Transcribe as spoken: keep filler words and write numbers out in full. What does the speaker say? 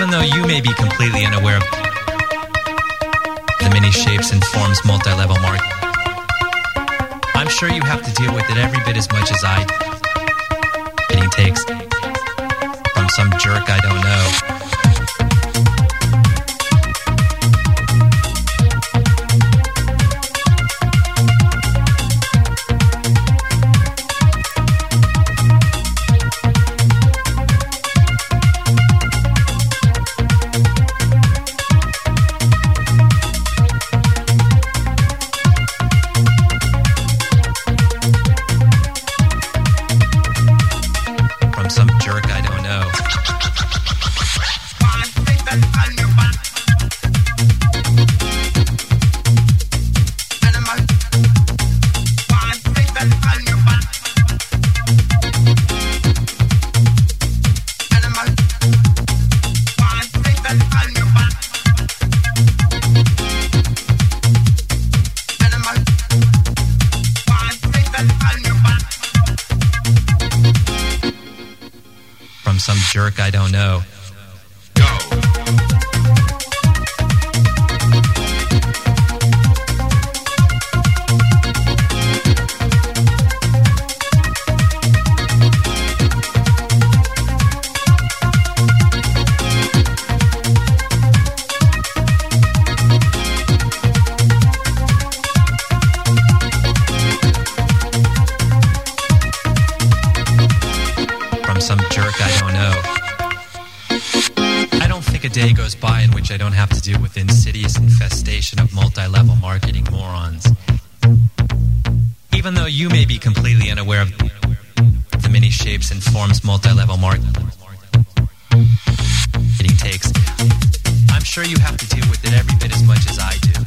Even though you may be completely unaware of the many shapes and forms multi-level marketing, I'm sure you have to deal with it every bit as much as I do. It takes from some jerk I don't know. Some jerk I don't know. From some jerk I don't know. From some jerk I don't know. I don't think a day goes by in which I don't have to deal with the insidious infestation of multi-level marketing morons. Even though you may be completely unaware of the many shapes and forms multi-level marketing takes, I'm sure you have to deal with it every bit as much as I do.